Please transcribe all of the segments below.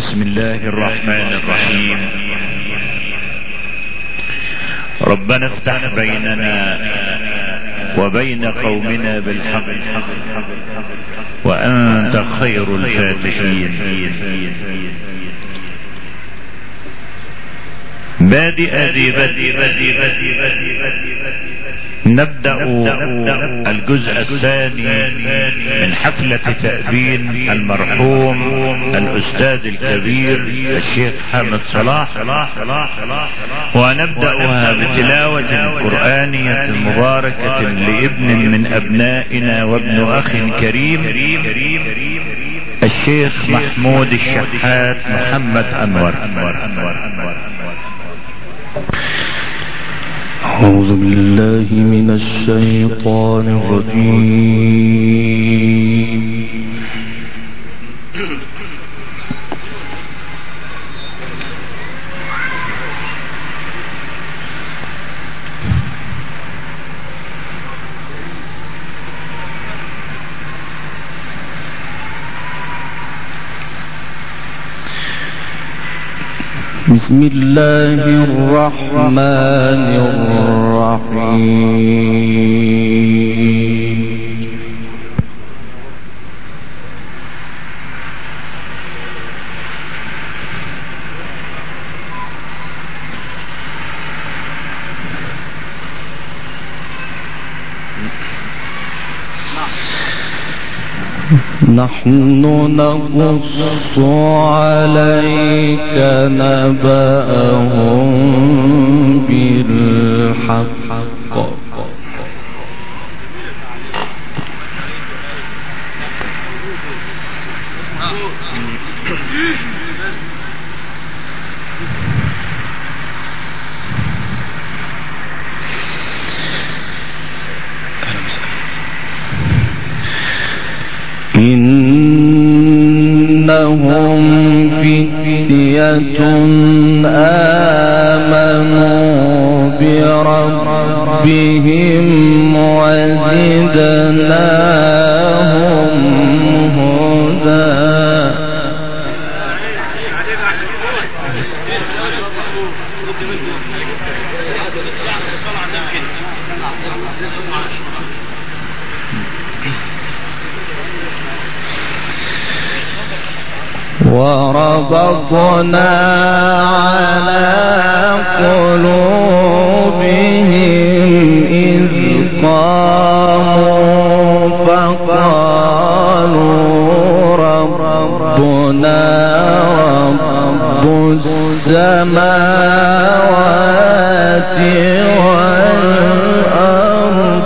بسم الله الرحمن الرحيم. ربنا افتح بيننا وبين قومنا بالحق وأنت خير الفاتحين. بادئ ذي بدء نبدأ الجزء الثاني من حفلة تأبين المرحوم الأستاذ الكبير الشيخ حامد صلاح، ونبدأها بتلاوة قرآنية مباركة لابن من أبنائنا وابن أخ كريم الشيخ محمود الشحات محمد أنور. أعوذ بالله من الشيطان الرجيم. بسم الله الرحمن الرحيم. نحن نقص عليك نبأهم بالحق إنهم فتية آمنوا بربهم وزدناهم هدى. وربطنا على قلوبهم إذ قاموا فقالوا ربنا رب السماوات والأرض.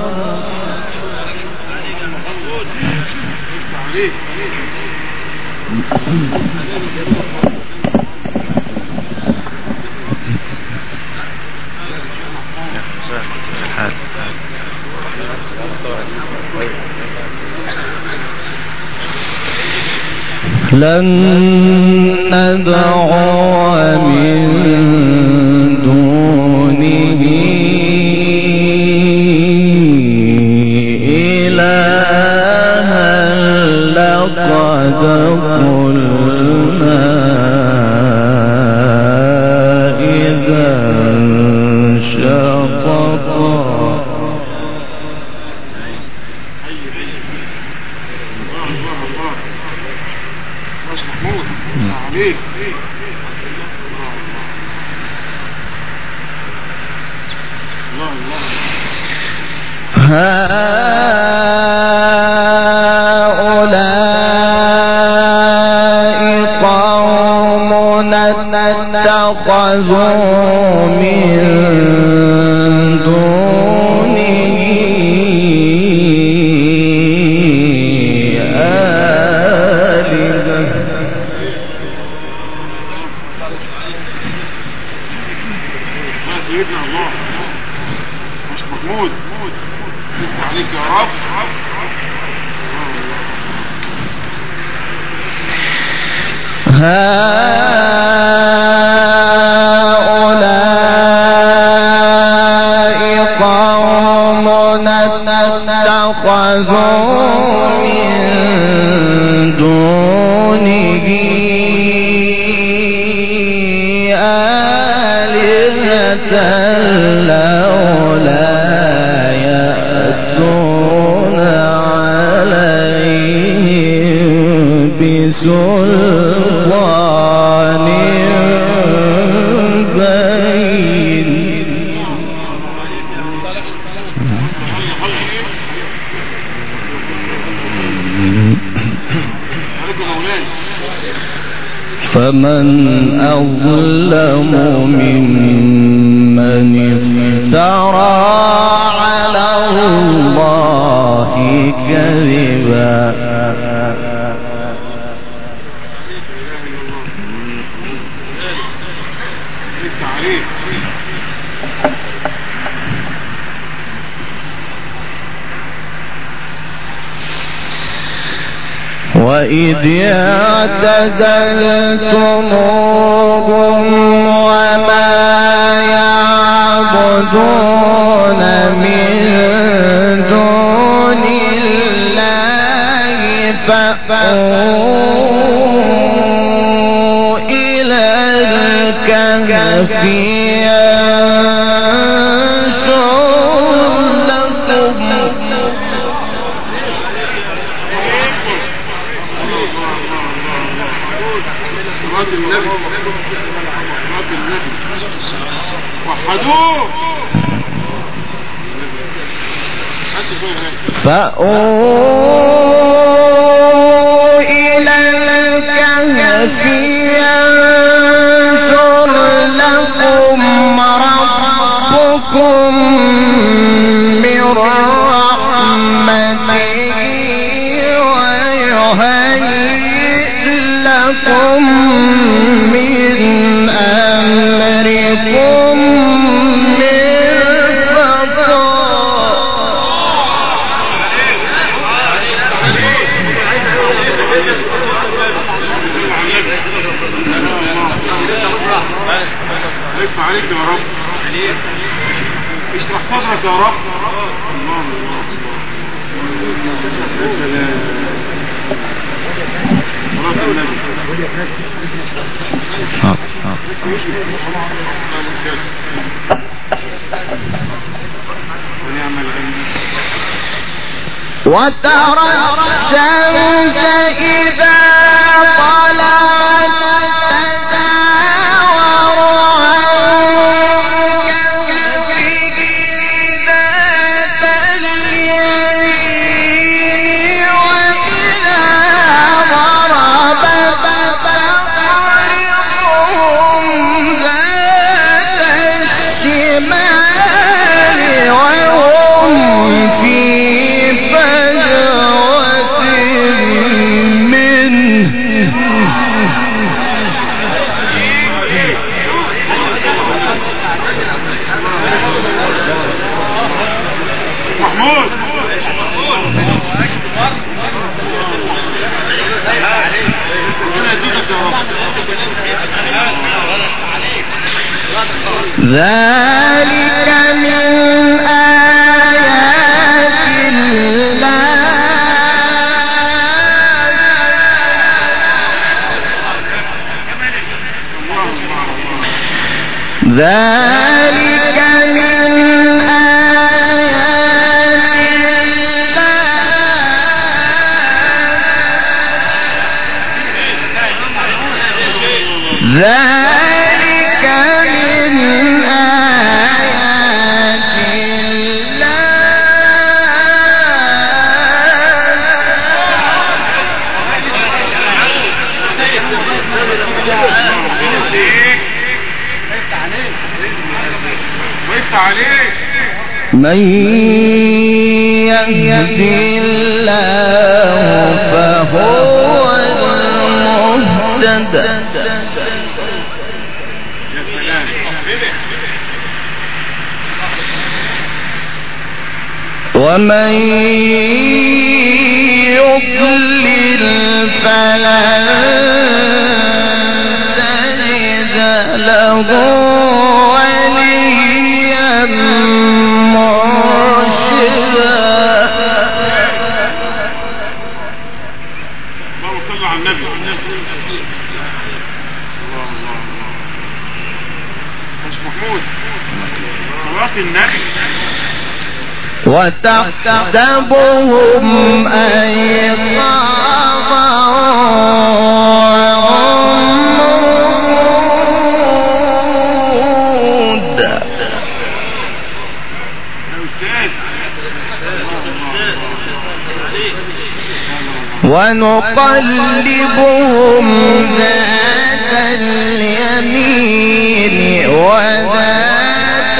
لن ندعو من دونه إلها لقد قلنا إذا شططا. هؤلاء قومنا اتخذوا من دونه آلهة. سيدنا الله مش محمود عليك يا رب. هؤلاء قومنا اتخذوا من دونه بسلطان بين. فمن أظلم ممن افترى على الله كذبا. وإذ اعتزلتموهم وما يعبدون من دون الله فأووا إلى الكهف فأووا إلى الكهف ينشر لكم ربكم من رحمته ويهيئ لكم من أمركم عليك يا رب. اشرح صدرك يا رب. وترى الشمس إذا طلعت ذلك من آيات الله ذلك من آيات الله ذلك من يهد الله فهو المهتد ومن يضلل فلن تجد له وتحسبهم أيقاظا ونقلبهم ذات اليمين وذات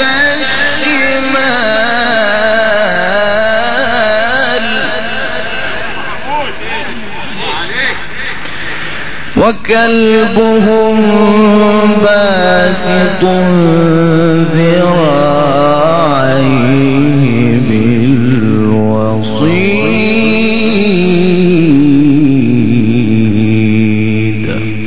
الشمال وكلبهم باسط ذراعيه بالوصيد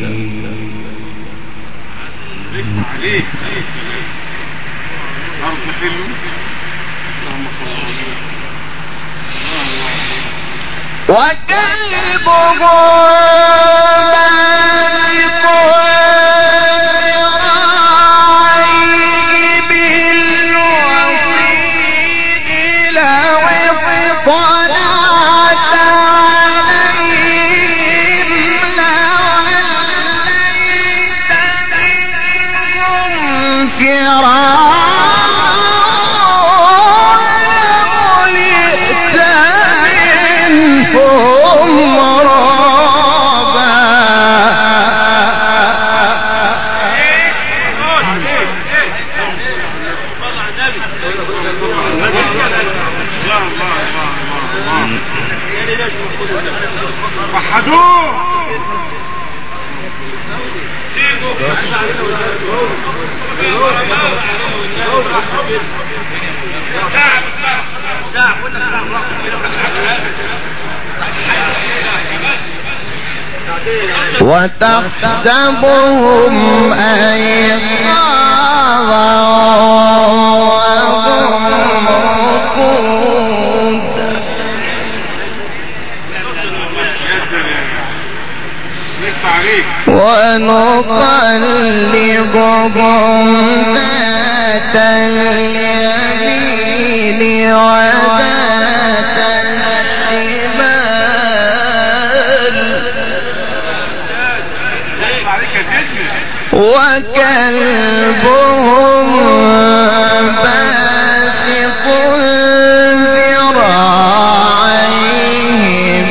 وتحسبهم أيقاظا وهم رقود ونقلبهم ذات اليمين وذات الشمال وكلبهم باسط ذراعيه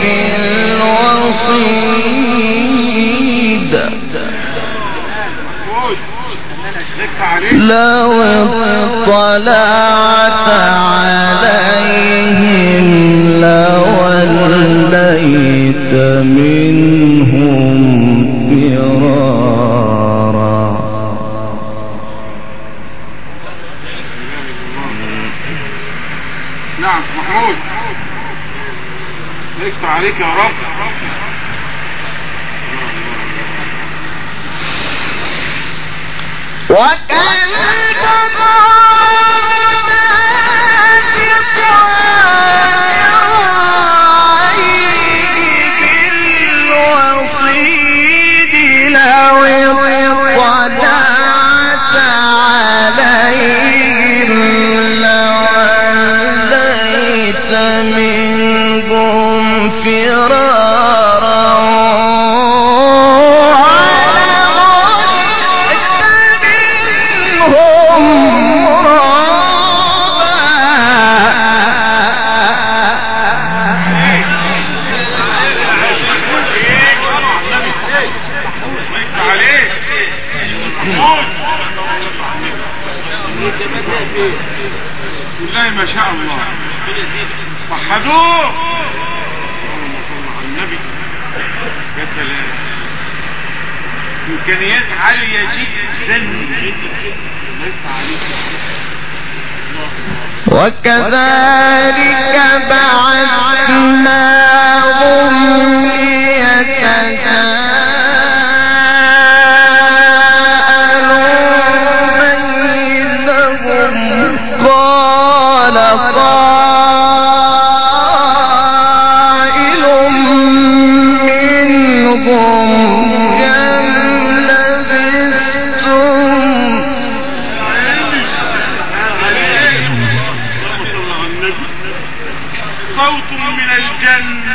بالوصيد لو اطلعت عليهم لوليت منهم فرارا نعم محمود يفتح عليك يا رب بالله ما شاء الله وحدوه النبي يا سلام امكانيات عاليه جدا وكذلك بعثناهم صوت من الجنة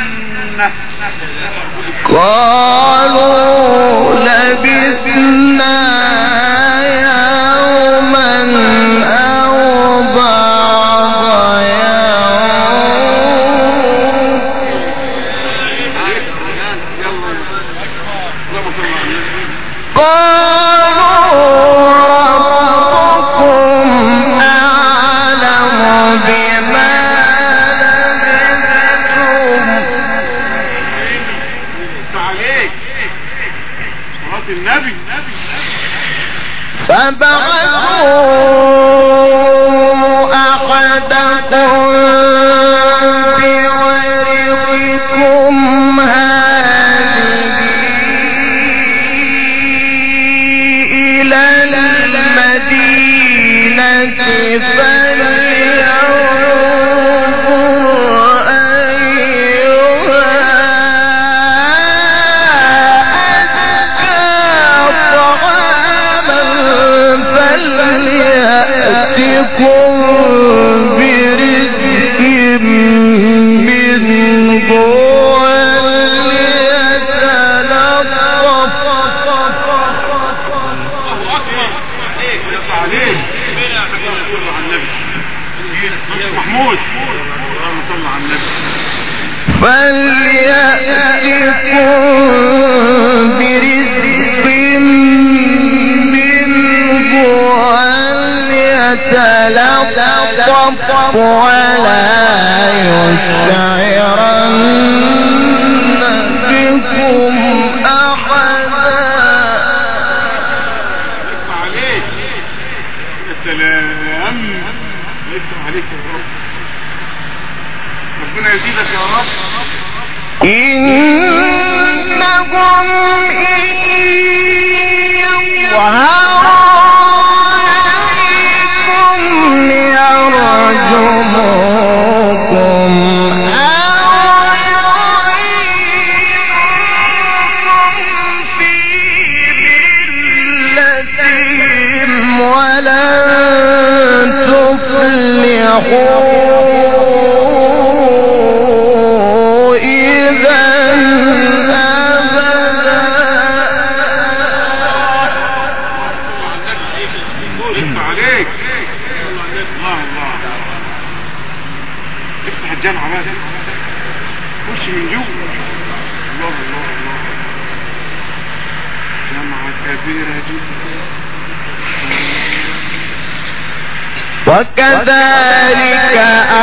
وكذلك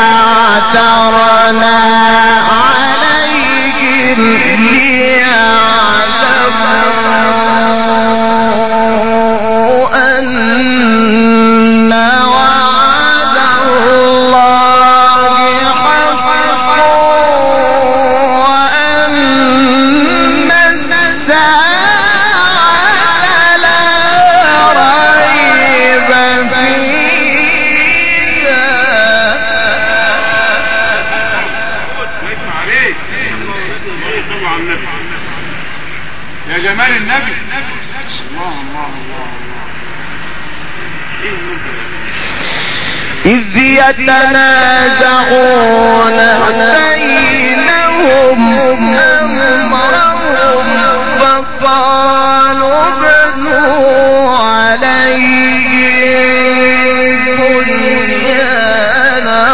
أعثرنا عليهم ليعلموا أن وعد الله حق وأن الساعة لا ريب فيها. يا جمال النبي الله الله الله إذ يتنازعون بينهم أمرهم فقالوا ابنوا عليهم بنيانا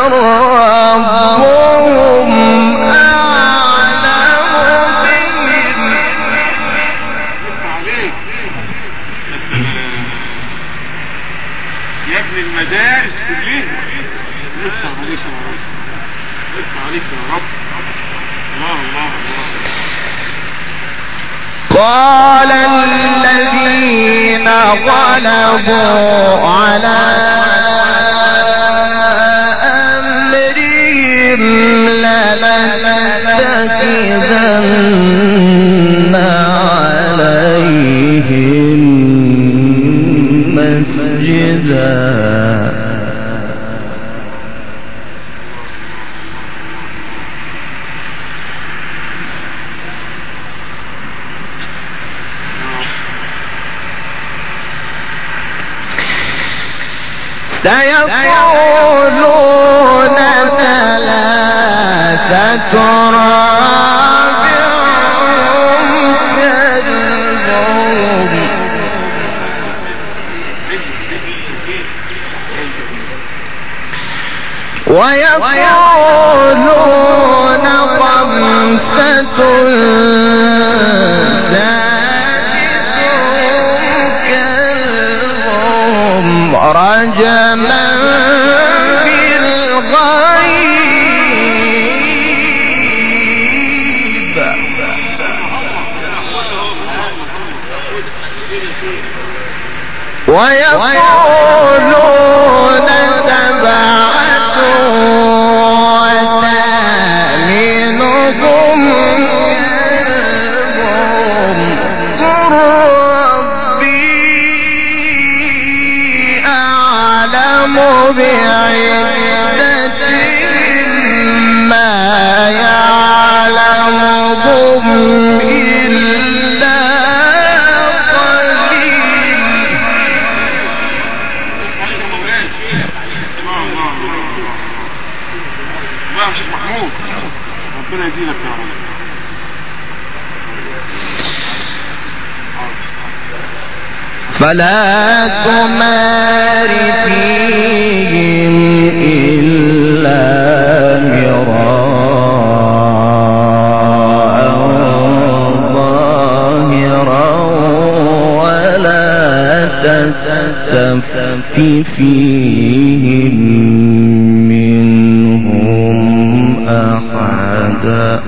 ربهم أعلم بهم. يا ابن المدارس كلها لسه عليك يا رب لسه عليك يا رب الله الله الله. قال الذين غلبوا على أمرهم لنتخذن عليهم مسجدا. سيقولون ثلاثة رابعهم كلبهم ويقولون خمسة رجما بالغيب ويقولون تبعة وثامنهم قل ربي أعلم بعدتهم ما يعلمهم إلا ربنا يدينك يا رب. فلا تمار فيهم إلا مراء ظاهرا ولا تستفت فيهم منهم أحدا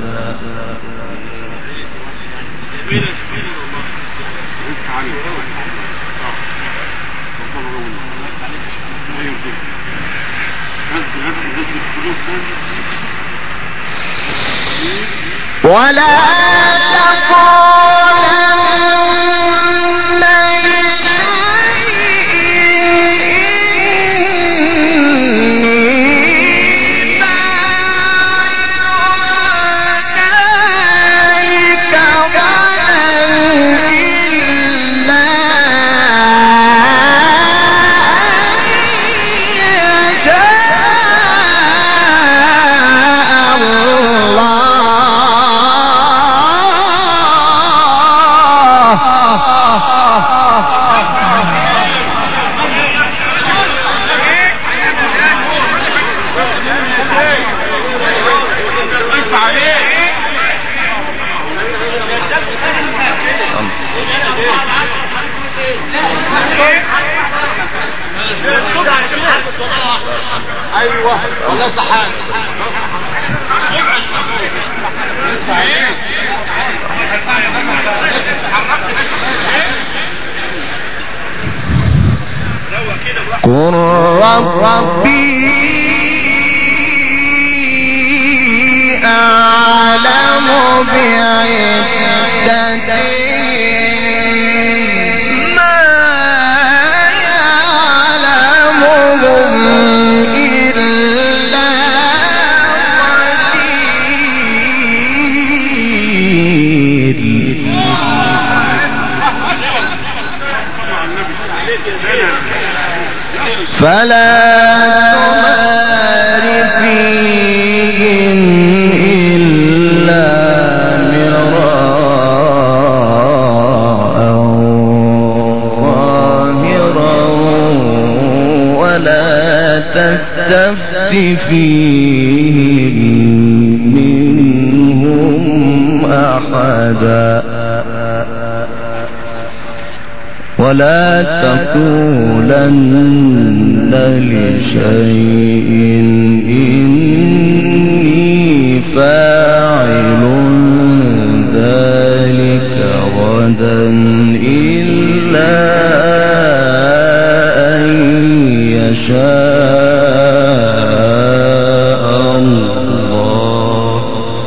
ولا تقولن ايوه ولا صحان قل ربي أعلم بعدتهم ما يعلمهم إلا فلا تمار فيهم إلا مراء ظاهرا ولا تستفت فيهم منهم أحدا ولا تقولن لشيء إني فاعل ذلك غدا إلا أن يشاء الله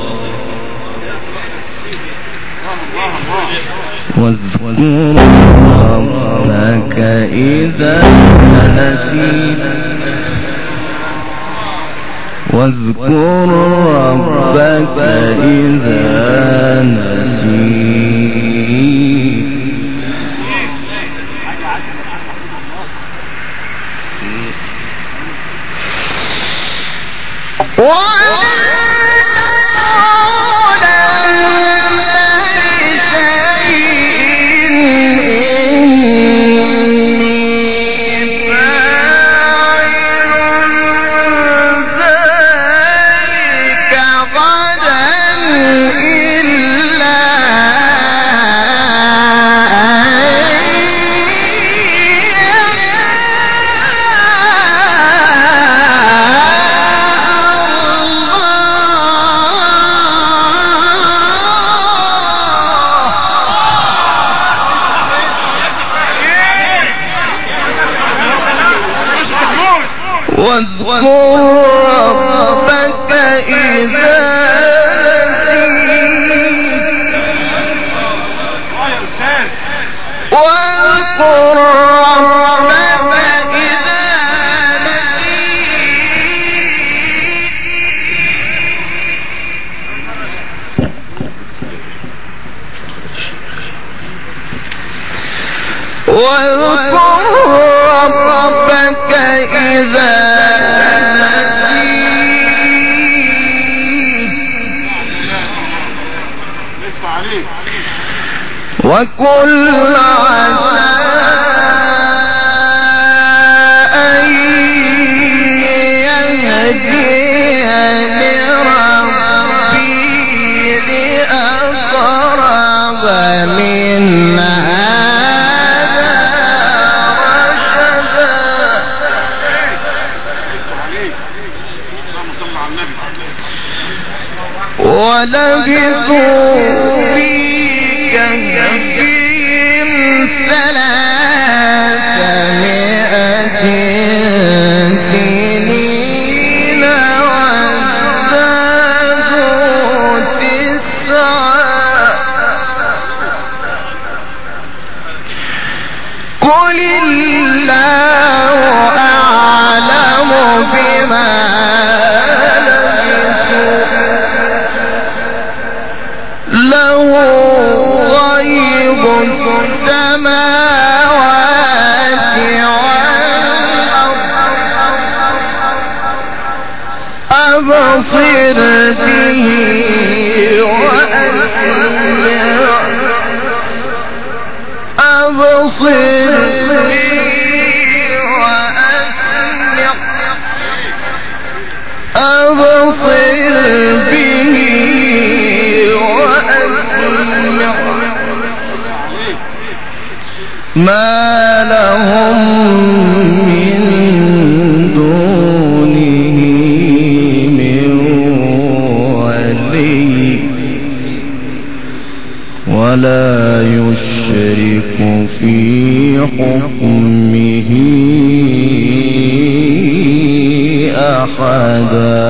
واذكر ربك إذا نسيت واذكر ربك إذا نسيت واذكر ربك إذا نسيت واذكر ربك إذا نسيت واذكر ربك إذا وكل عسى أن يهديني ربي لأقرب من هذا رشدا ولبثوا في كهفهم 300 سنين وازدادوا 9 قل الله أعلم بما له غيب السماوات والأرض أبصر به وأسمع أبصر به وأسمع أبصر به ما لهم من دونه من ولي ولا يشرك في حكمه أحدا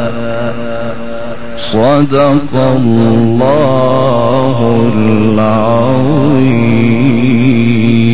صدق الله العظيم